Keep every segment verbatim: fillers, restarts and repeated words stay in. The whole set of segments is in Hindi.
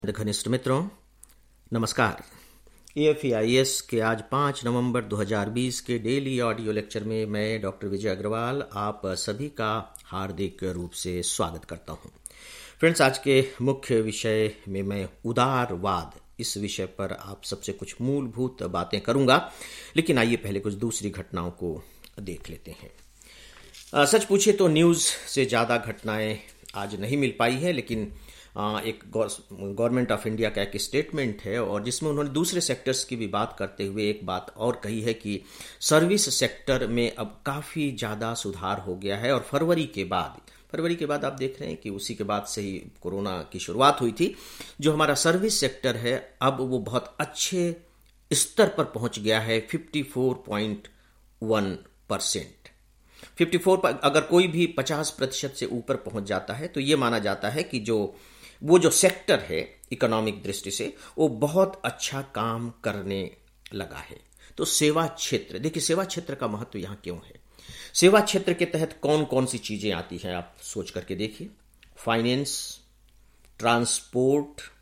घनिष्ठ मित्रों, नमस्कार। ए एफ आई एस के आज पाँच नवंबर दो हज़ार बीस के डेली ऑडियो लेक्चर में मैं डॉक्टर विजय अग्रवाल आप सभी का हार्दिक रूप से स्वागत करता हूं। फ्रेंड्स, आज के मुख्य विषय में मैं उदारवाद इस विषय पर आप सबसे कुछ मूलभूत बातें करूंगा, लेकिन आइए पहले कुछ दूसरी घटनाओं को देख लेते हैं। आ, सच पूछे तो न्यूज़ से ज़्यादा घटनाएं आज नहीं मिल पाई है, लेकिन एक गवर्नमेंट ऑफ इंडिया का एक स्टेटमेंट है और जिसमें उन्होंने दूसरे सेक्टर्स की भी बात करते हुए एक बात और कही है कि सर्विस सेक्टर में अब काफ़ी ज़्यादा सुधार हो गया है। और फरवरी के बाद फरवरी के बाद आप देख रहे हैं कि उसी के बाद से ही कोरोना की शुरुआत हुई थी। जो हमारा सर्विस सेक्टर है अब वो बहुत अच्छे स्तर पर पहुंच गया है, चौवन पॉइंट वन परसेंट। चौवन अगर कोई भी पचास प्रतिशत से ऊपर पहुंच जाता है तो ये माना जाता है कि जो वो जो सेक्टर है इकोनॉमिक दृष्टि से वो बहुत अच्छा काम करने लगा है। तो सेवा क्षेत्र, देखिए सेवा क्षेत्र का महत्व यहाँ क्यों है। सेवा क्षेत्र के तहत कौन कौन सी चीजें आती हैं आप सोच करके देखिए। फाइनेंस, ट्रांसपोर्ट,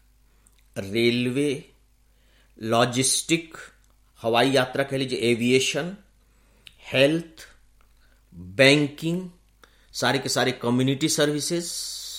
रेलवे, लॉजिस्टिक, हवाई यात्रा कह लीजिए, एविएशन, हेल्थ, बैंकिंग, सारे के सारे कम्युनिटी सर्विसेज,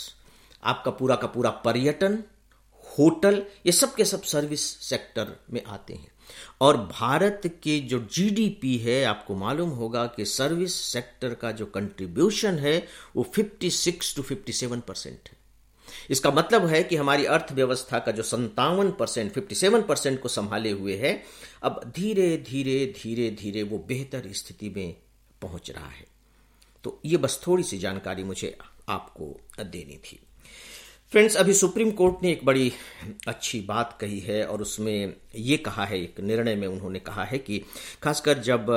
आपका पूरा का पूरा पर्यटन, होटल, ये सब के सब सर्विस सेक्टर में आते हैं। और भारत के जो जी डी पी है, आपको मालूम होगा कि सर्विस सेक्टर का जो कंट्रीब्यूशन है वो छप्पन टू सत्तावन परसेंट है। इसका मतलब है कि हमारी अर्थव्यवस्था का जो संतावन परसेंट सत्तावन परसेंट को संभाले हुए है, अब धीरे धीरे धीरे धीरे वो बेहतर स्थिति में पहुंच रहा है। तो ये बस थोड़ी सी जानकारी मुझे आपको देनी थी। फ्रेंड्स, अभी सुप्रीम कोर्ट ने एक बड़ी अच्छी बात कही है और उसमें ये कहा है, एक निर्णय में उन्होंने कहा है कि खासकर जब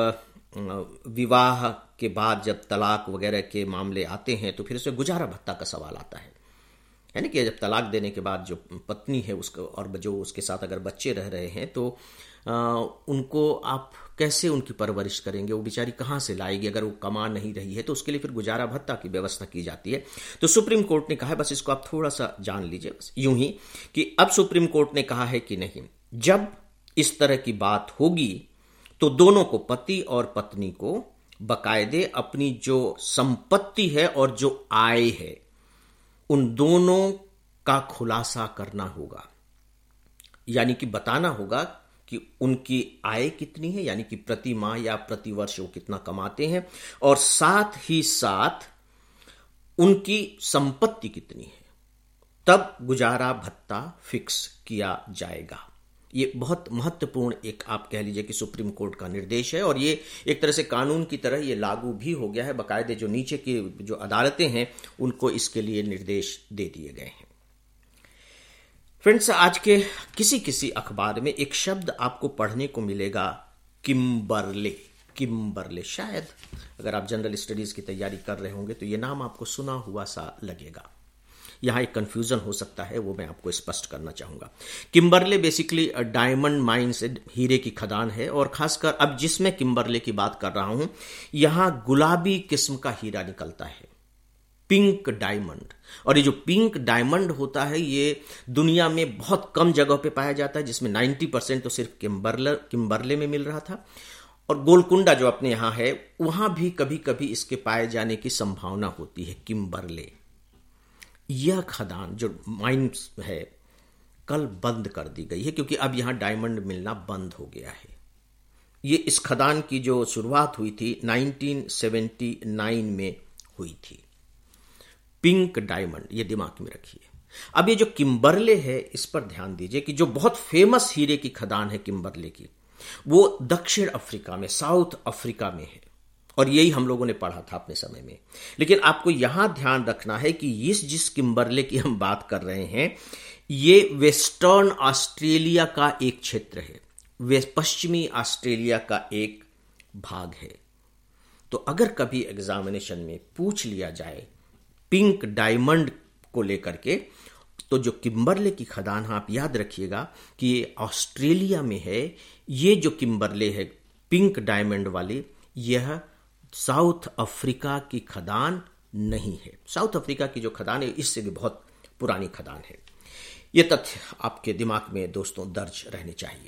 विवाह के बाद जब तलाक वगैरह के मामले आते हैं तो फिर उसमें गुजारा भत्ता का सवाल आता है। यानी कि जब तलाक देने के बाद जो पत्नी है उसको और जो उसके साथ अगर बच्चे रह रहे हैं तो आ, उनको आप कैसे उनकी परवरिश करेंगे, वो बेचारी कहाँ से लाएगी अगर वो कमा नहीं रही है। तो उसके लिए फिर गुजारा भत्ता की व्यवस्था की जाती है। तो सुप्रीम कोर्ट ने कहा है, बस इसको आप थोड़ा सा जान लीजिए, बस यूं ही कि अब सुप्रीम कोर्ट ने कहा है कि नहीं, जब इस तरह की बात होगी तो दोनों को, पति और पत्नी को, बाकायदे अपनी जो संपत्ति है और जो आय है उन दोनों का खुलासा करना होगा। यानी कि बताना होगा कि उनकी आय कितनी है, यानी कि प्रति माह या प्रति वर्ष वो कितना कमाते हैं, और साथ ही साथ उनकी संपत्ति कितनी है। तब गुजारा भत्ता फिक्स किया जाएगा। ये बहुत महत्वपूर्ण एक आप कह लीजिए कि सुप्रीम कोर्ट का निर्देश है और ये एक तरह से कानून की तरह ये लागू भी हो गया है। बाकायदे जो नीचे की जो अदालतें हैं उनको इसके लिए निर्देश दे दिए गए हैं। फ्रेंड्स, आज के किसी किसी अखबार में एक शब्द आपको पढ़ने को मिलेगा, किम्बरले। किम्बरले, शायद अगर आप जनरल स्टडीज की तैयारी कर रहे होंगे तो ये नाम आपको सुना हुआ सा लगेगा। यहाँ एक कंफ्यूजन हो सकता है, वो मैं आपको स्पष्ट करना चाहूंगा। किम्बरले बेसिकली डायमंड माइंस, हीरे की खदान है। और खासकर अब जिसमें किम्बरले की बात कर रहा हूं, यहां गुलाबी किस्म का हीरा निकलता है, पिंक डायमंड। और ये जो पिंक डायमंड होता है ये दुनिया में बहुत कम जगह पे पाया जाता है, जिसमें नब्बे परसेंट तो सिर्फ किम्बरले किम्बरले में मिल रहा था। और गोलकुंडा जो अपने यहां है वहां भी कभी कभी इसके पाए जाने की संभावना होती है। किम्बरले, यह खदान जो माइंस है कल बंद कर दी गई है क्योंकि अब यहां डायमंड मिलना बंद हो गया है। ये इस खदान की जो शुरुआत हुई थी उन्नीस सौ उन्यासी में हुई थी। पिंक डायमंड, ये दिमाग में रखिए। अब ये जो किम्बरले है इस पर ध्यान दीजिए कि जो बहुत फेमस हीरे की खदान है किम्बरले की, वो दक्षिण अफ्रीका में, साउथ अफ्रीका में है। और यही हम लोगों ने पढ़ा था अपने समय में। लेकिन आपको यहां ध्यान रखना है कि इस जिस किम्बरले की हम बात कर रहे हैं ये वेस्टर्न ऑस्ट्रेलिया का एक क्षेत्र है, वे पश्चिमी ऑस्ट्रेलिया का एक भाग है। तो अगर कभी एग्जामिनेशन में पूछ लिया जाए पिंक डायमंड को लेकर के, तो जो किम्बरले की खदान है आप याद रखिएगा कि ये ऑस्ट्रेलिया में है। ये जो किम्बरले है पिंक डायमंड वाली, यह साउथ अफ्रीका की खदान नहीं है। साउथ अफ्रीका की जो खदान है इससे भी बहुत पुरानी खदान है। ये तथ्य आपके दिमाग में दोस्तों दर्ज रहने चाहिए।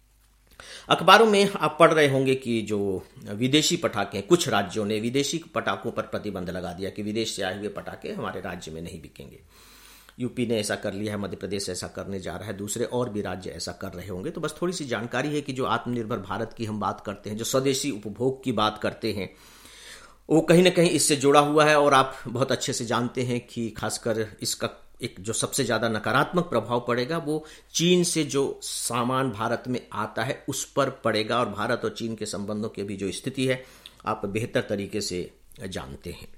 अखबारों में आप पढ़ रहे होंगे कि जो विदेशी पटाखे, कुछ राज्यों ने विदेशी पटाखों पर प्रतिबंध लगा दिया कि विदेश से आए हुए पटाखे हमारे राज्य में नहीं बिकेंगे। यूपी ने ऐसा कर लिया है, मध्य प्रदेश ऐसा करने जा रहा है, दूसरे और भी राज्य ऐसा कर रहे होंगे। तो बस थोड़ी सी जानकारी है कि जो आत्मनिर्भर भारत की हम बात करते हैं, जो स्वदेशी उपभोग की बात करते हैं, वो कहीं ना कहीं इससे जुड़ा हुआ है। और आप बहुत अच्छे से जानते हैं कि खासकर इसका एक जो सबसे ज्यादा नकारात्मक प्रभाव पड़ेगा वो चीन से जो सामान भारत में आता है उस पर पड़ेगा। और भारत और चीन के संबंधों की भी जो स्थिति है आप बेहतर तरीके से जानते हैं।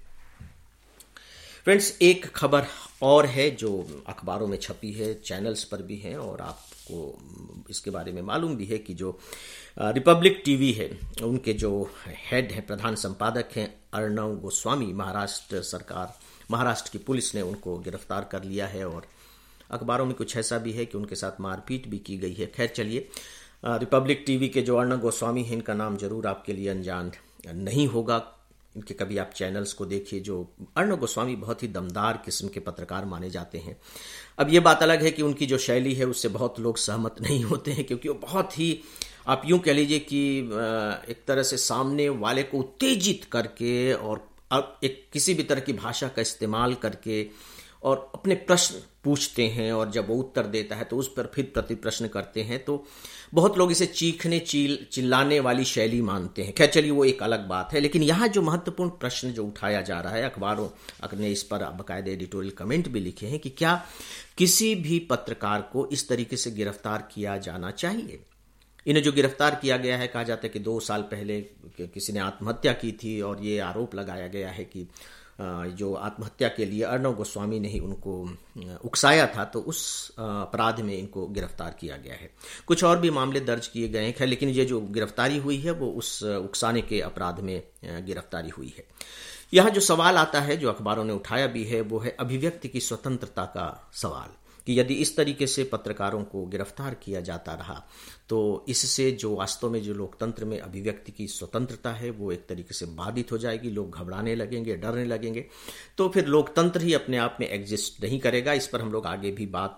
फ्रेंड्स, एक खबर और है जो अखबारों में छपी है, चैनल्स पर भी है, और आपको इसके बारे में मालूम भी है कि जो रिपब्लिक टीवी है उनके जो हेड है, प्रधान संपादक हैं अर्णव गोस्वामी, महाराष्ट्र सरकार महाराष्ट्र की पुलिस ने उनको गिरफ्तार कर लिया है। और अखबारों में कुछ ऐसा भी है कि उनके साथ मारपीट भी की गई है। खैर चलिए, रिपब्लिक टीवी के जो अर्णव गोस्वामी हैं, इनका नाम जरूर आपके लिए अनजान नहीं होगा। इनके कभी आप चैनल्स को देखिए। जो अर्णव गोस्वामी बहुत ही दमदार किस्म के पत्रकार माने जाते हैं। अब ये बात अलग है कि उनकी जो शैली है उससे बहुत लोग सहमत नहीं होते हैं, क्योंकि वो बहुत ही, आप यूं कह लीजिए कि एक तरह से सामने वाले को उत्तेजित करके और एक किसी भी तरह की भाषा का इस्तेमाल करके और अपने प्रश्न पूछते हैं, और जब वो उत्तर देता है तो उस पर फिर प्रति प्रश्न करते हैं। तो बहुत लोग इसे चीखने चिल चिल्लाने वाली शैली मानते हैं। खैर चलिए, वो एक अलग बात है। लेकिन यहाँ जो महत्वपूर्ण प्रश्न जो उठाया जा रहा है, अखबारों ने इस पर बाकायदे एडिटोरियल कमेंट भी लिखे हैं कि क्या किसी भी पत्रकार को इस तरीके से गिरफ्तार किया जाना चाहिए। इन्हें जो गिरफ्तार किया गया है, कहा जाता है कि दो साल पहले किसी ने आत्महत्या की थी, और ये आरोप लगाया गया है कि जो आत्महत्या के लिए अर्णव गोस्वामी ने ही उनको उकसाया था, तो उस अपराध में इनको गिरफ्तार किया गया है। कुछ और भी मामले दर्ज किए गए हैं, लेकिन ये जो गिरफ्तारी हुई है वो उस उकसाने के अपराध में गिरफ्तारी हुई है। यहाँ जो सवाल आता है, जो अखबारों ने उठाया भी है, वो है अभिव्यक्ति की स्वतंत्रता का सवाल, कि यदि इस तरीके से पत्रकारों को गिरफ्तार किया जाता रहा तो इससे जो वास्तव में जो लोकतंत्र में अभिव्यक्ति की स्वतंत्रता है वो एक तरीके से बाधित हो जाएगी। लोग घबराने लगेंगे, डरने लगेंगे, तो फिर लोकतंत्र ही अपने आप में एग्जिस्ट नहीं करेगा। इस पर हम लोग आगे भी बात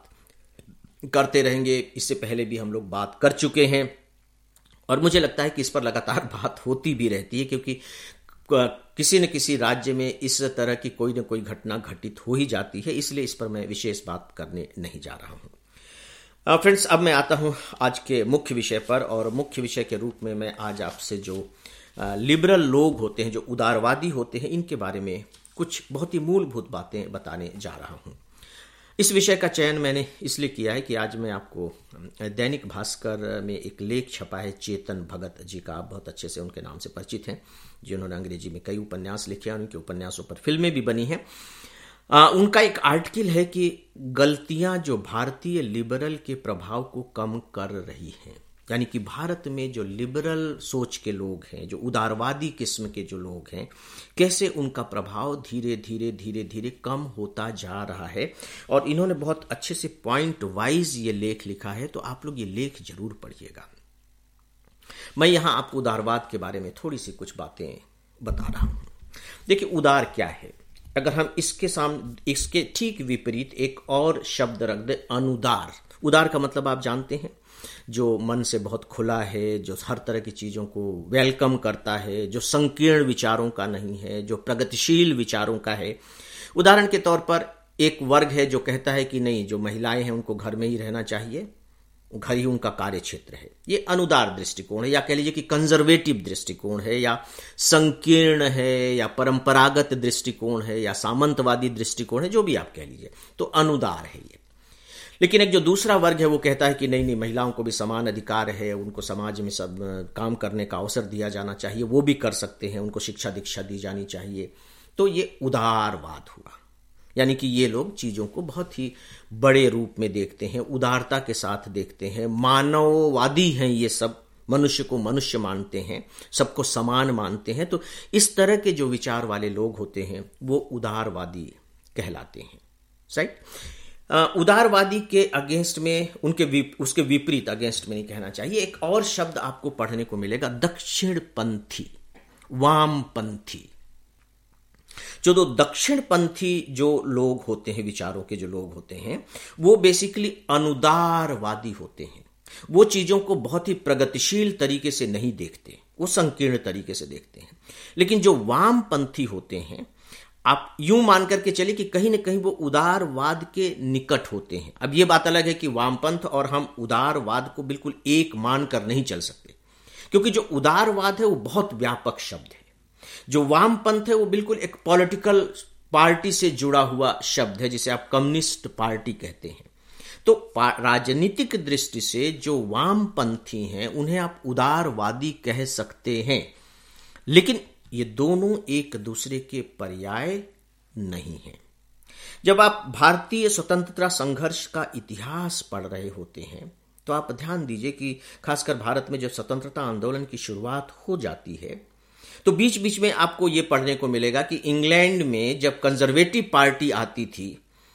करते रहेंगे। इससे पहले भी हम लोग बात कर चुके हैं, और मुझे लगता है कि इस पर लगातार बात होती भी रहती है, क्योंकि किसी न किसी राज्य में इस तरह की कोई न कोई घटना घटित हो ही जाती है। इसलिए इस पर मैं विशेष बात करने नहीं जा रहा हूं। फ्रेंड्स, अब मैं आता हूं आज के मुख्य विषय पर, और मुख्य विषय के रूप में मैं आज आपसे जो लिबरल लोग होते हैं, जो उदारवादी होते हैं, इनके बारे में कुछ बहुत ही मूलभूत बातें बताने जा रहा हूं। इस विषय का चयन मैंने इसलिए किया है कि आज मैं आपको दैनिक भास्कर में एक लेख छपा है चेतन भगत जी का, आप बहुत अच्छे से उनके नाम से परिचित हैं, जिन्होंने अंग्रेजी में कई उपन्यास लिखे हैं, उनके उपन्यासों पर फिल्में भी बनी हैं। आ, उनका एक आर्टिकल है कि गलतियां जो भारतीय लिबरल के प्रभाव को कम कर रही हैं, यानी कि भारत में जो लिबरल सोच के लोग हैं, जो उदारवादी किस्म के जो लोग हैं, कैसे उनका प्रभाव धीरे धीरे धीरे धीरे कम होता जा रहा है। और इन्होंने बहुत अच्छे से पॉइंट वाइज ये लेख लिखा है, तो आप लोग ये लेख जरूर पढ़िएगा। मैं यहां आपको उदारवाद के बारे में थोड़ी सी कुछ बातें बता रहा हूं। देखिए, उदार क्या है? अगर हम इसके सामने इसके ठीक विपरीत एक और शब्द रख दे, अनुदार। उदार का मतलब आप जानते हैं, जो मन से बहुत खुला है, जो हर तरह की चीजों को वेलकम करता है, जो संकीर्ण विचारों का नहीं है, जो प्रगतिशील विचारों का है। उदाहरण के तौर पर एक वर्ग है जो कहता है कि नहीं, जो महिलाएं हैं उनको घर में ही रहना चाहिए, घर ही उनका कार्य क्षेत्र है। ये अनुदार दृष्टिकोण है, या कह लीजिए कि कंजर्वेटिव दृष्टिकोण है, या संकीर्ण है, या परंपरागत दृष्टिकोण है, या सामंतवादी दृष्टिकोण है, जो भी आप कह लीजिए, तो अनुदार है ये। लेकिन एक जो दूसरा वर्ग है वो कहता है कि नहीं नहीं, महिलाओं को भी समान अधिकार है, उनको समाज में सब काम करने का अवसर दिया जाना चाहिए, वो भी कर सकते हैं, उनको शिक्षा दीक्षा दी जानी चाहिए। तो ये उदारवाद हुआ, यानी कि ये लोग चीजों को बहुत ही बड़े रूप में देखते हैं, उदारता के साथ देखते हैं, मानववादी हैं ये सब, मनुष्य को मनुष्य मानते हैं, सबको समान मानते हैं। तो इस तरह के जो विचार वाले लोग होते हैं वो उदारवादी कहलाते हैं। राइट? उदारवादी के अगेंस्ट में, उनके विप, उसके विपरीत, अगेंस्ट में नहीं कहना चाहिए, एक और शब्द आपको पढ़ने को मिलेगा, दक्षिणपंथी, वामपंथी। जो दो दक्षिणपंथी जो लोग होते हैं, विचारों के जो लोग होते हैं, वो बेसिकली अनुदारवादी होते हैं। वो चीजों को बहुत ही प्रगतिशील तरीके से नहीं देखते, वो संकीर्ण तरीके से देखते हैं। लेकिन जो वामपंथी होते हैं, आप यूं मान करके चले कि कहीं ना कहीं वो उदारवाद के निकट होते हैं। अब ये बात अलग है कि वामपंथ और हम उदारवाद को बिल्कुल एक मान कर नहीं चल सकते, क्योंकि जो उदारवाद है वो बहुत व्यापक शब्द है। जो वामपंथ है वो बिल्कुल एक पॉलिटिकल पार्टी से जुड़ा हुआ शब्द है, जिसे आप कम्युनिस्ट पार्टी कहते हैं। तो राजनीतिक दृष्टि से जो वामपंथी हैं उन्हें आप उदारवादी कह सकते हैं, लेकिन ये दोनों एक दूसरे के पर्याय नहीं हैं। जब आप भारतीय स्वतंत्रता संघर्ष का इतिहास पढ़ रहे होते हैं तो आप ध्यान दीजिए कि खासकर भारत में जब स्वतंत्रता आंदोलन की शुरुआत हो जाती है तो बीच बीच में आपको यह पढ़ने को मिलेगा कि इंग्लैंड में जब कंजर्वेटिव पार्टी आती थी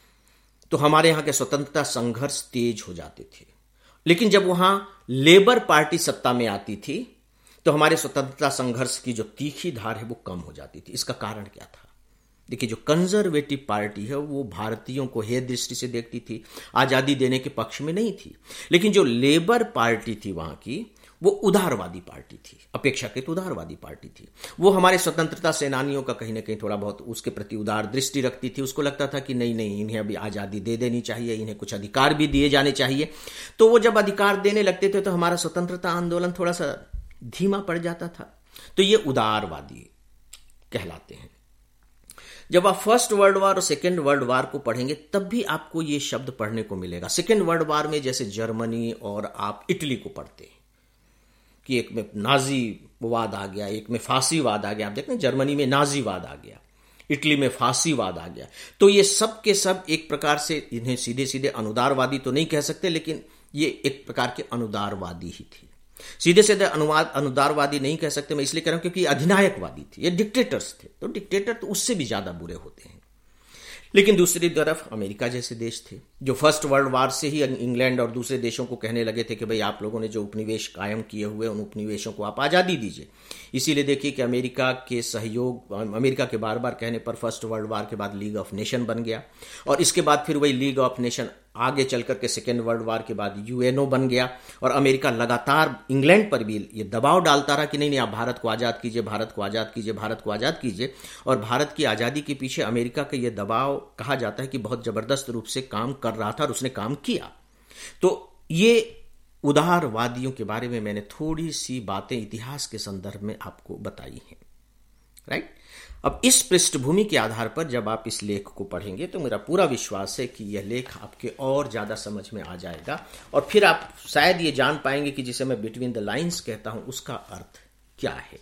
तो हमारे यहां के स्वतंत्रता संघर्ष तेज हो जाते थे, लेकिन जब वहां लेबर पार्टी सत्ता में आती थी तो हमारे स्वतंत्रता संघर्ष की जो तीखी धार है वो कम हो जाती थी। इसका कारण क्या था? देखिए, जो कंजर्वेटिव पार्टी है वो भारतीयों को हेय दृष्टि से देखती थी, आजादी देने के पक्ष में नहीं थी। लेकिन जो लेबर पार्टी थी वहां की, वो उदारवादी पार्टी थी, अपेक्षाकृत उदारवादी पार्टी थी। वो हमारे स्वतंत्रता सेनानियों का कहीं ना कहीं थोड़ा बहुत उसके प्रति उदार दृष्टि रखती थी। उसको लगता था कि नहीं नहीं, इन्हें अभी आजादी दे देनी चाहिए, इन्हें कुछ अधिकार भी दिए जाने चाहिए। तो वो जब अधिकार देने लगते थे तो हमारा स्वतंत्रता आंदोलन थोड़ा सा धीमा पड़ जाता था। तो ये उदारवादी कहलाते हैं। जब आप फर्स्ट वर्ल्ड वार और सेकेंड वर्ल्ड वार को पढ़ेंगे तब भी आपको ये शब्द पढ़ने को मिलेगा। सेकेंड वर्ल्ड वार में जैसे जर्मनी और आप इटली को पढ़ते हैं कि एक में नाजीवाद आ गया, एक में फांसीवाद आ गया। आप देखते हैं जर्मनी में नाजीवाद आ गया, इटली में फांसीवाद आ गया। तो ये सब के सब एक प्रकार से, इन्हें सीधे सीधे अनुदारवादी तो नहीं कह सकते, लेकिन ये एक प्रकार के अनुदारवादी ही थी। सीधे सीधे अनुवाद अनुदारवादी नहीं कह सकते, मैं इसलिए कह रहा हूं क्योंकि अधिनायकवादी थे, ये डिक्टेटर्स थे। तो डिक्टेटर तो उससे भी ज्यादा बुरे होते हैं। लेकिन दूसरी तरफ अमेरिका जैसे देश थे जो फर्स्ट वर्ल्ड वार से ही इंग्लैंड और दूसरे देशों को कहने लगे थे कि भाई आप लोगों ने जो उपनिवेश कायम किए हुए उन उपनिवेशों को आप आजादी दीजिए। इसीलिए देखिए कि अमेरिका के सहयोग, अमेरिका के बार बार कहने पर फर्स्ट वर्ल्ड वार के बाद लीग ऑफ नेशन बन गया, और इसके बाद फिर वही लीग ऑफ नेशन आगे चलकर के सेकेंड वर्ल्ड वार के बाद यूएनओ बन गया। और अमेरिका लगातार इंग्लैंड पर भी ये दबाव डालता रहा कि नहीं नहीं आप भारत को आजाद कीजिए, भारत को आजाद कीजिए, भारत को आजाद कीजिए। और भारत की आजादी के पीछे अमेरिका का ये दबाव कहा जाता है कि बहुत जबरदस्त रूप से काम कर रहा था और उसने काम किया। तो ये उदारवादियों के बारे में मैंने थोड़ी सी बातें इतिहास के संदर्भ में आपको बताई हैं, राइट। अब इस पृष्ठभूमि के आधार पर जब आप इस लेख को पढ़ेंगे तो मेरा पूरा विश्वास है कि यह लेख आपके और ज्यादा समझ में आ जाएगा, और फिर आप शायद ये जान पाएंगे कि जिसे मैं बिटवीन द लाइंस कहता हूं उसका अर्थ क्या है।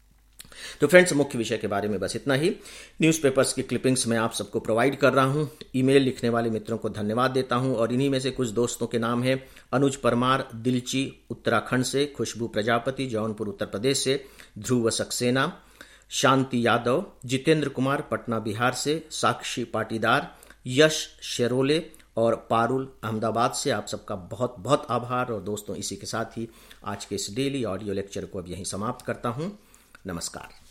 तो फ्रेंड्स, मुख्य विषय के बारे में बस इतना ही। न्यूज़पेपर्स की क्लिपिंग्स मैं आप सबको प्रोवाइड कर रहा हूं। ईमेल लिखने वाले मित्रों को धन्यवाद देता हूं, और इन्हीं में से कुछ दोस्तों के नाम है अनुज परमार दिलची उत्तराखंड से, खुशबू प्रजापति जौनपुर उत्तर प्रदेश से, ध्रुव सक्सेना, शांति यादव, जितेंद्र कुमार पटना बिहार से, साक्षी पाटीदार, यश शेरोले और पारुल अहमदाबाद से। आप सबका बहुत बहुत आभार। और दोस्तों, इसी के साथ ही आज के इस डेली ऑडियो लेक्चर को अब यहीं समाप्त करता हूं। नमस्कार।